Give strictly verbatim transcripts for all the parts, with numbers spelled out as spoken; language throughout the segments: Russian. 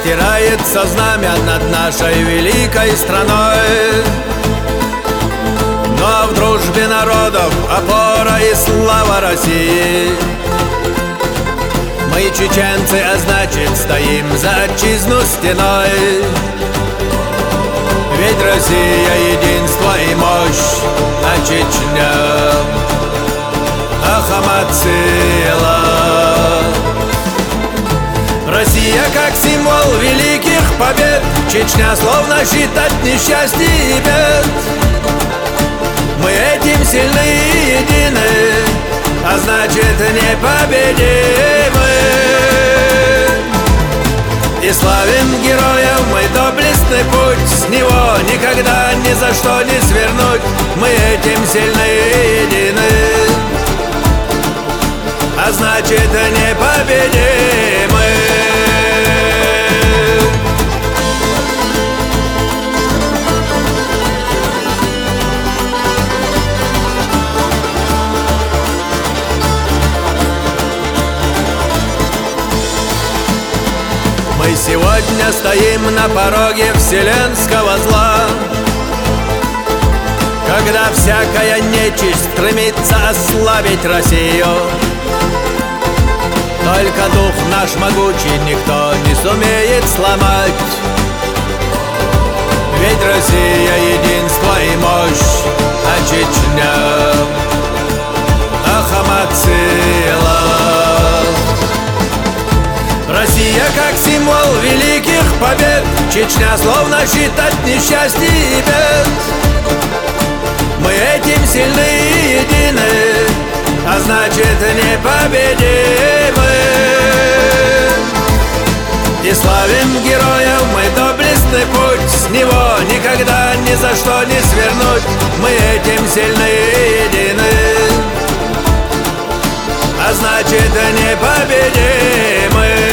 простирается знамя над нашей великой страной. Но в дружбе народов опора и слава России. Мы чеченцы, а значит стоим за отчизну стеной. Ведь Россия — единство и мощь, а Чечня — Ахмад сила. Россия как символ великих побед, Чечня словно щит от несчастья и бед. Мы этим сильны и едины, а значит непобедимы. И славим героев мы доблестный путь, с него никогда ни за что не свернуть. Мы этим сильны и едины, а значит непобедимы. Мы сегодня стоим на пороге вселенского зла, когда всякая нечисть стремится ослабить Россию. Только дух наш могучий никто не сумеет сломать. Ведь Россия — единство и мощь, а Чечня — Ахмад сила. Россия как символ великих побед, Чечня словно щит от несчастья и бед. Мы этим сильны и едины, а значит непобедимы. И славим героев мы доблестный путь, с него никогда ни за что не свернуть. Мы этим сильны и едины, а значит непобедимы.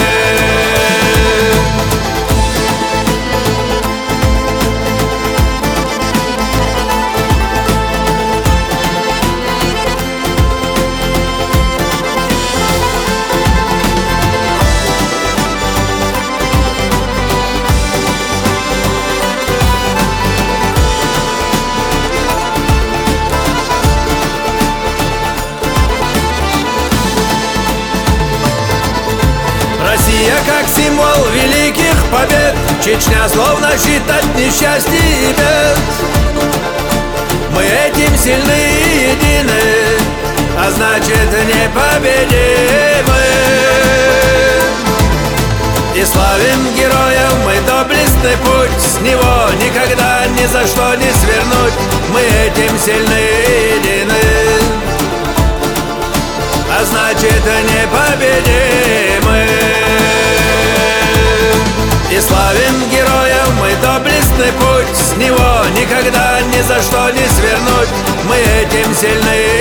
Россия как символ великих побед, Чечня словно щит от несчастья и бед. Мы этим сильны и едины, а значит непобедимы. И славим героев мы доблестный путь, с него никогда ни за что не свернуть. Мы этим сильны и едины, а значит непобедимы. И славим героев мы доблестный путь, с него никогда ни за что не свернуть. Мы этим сильны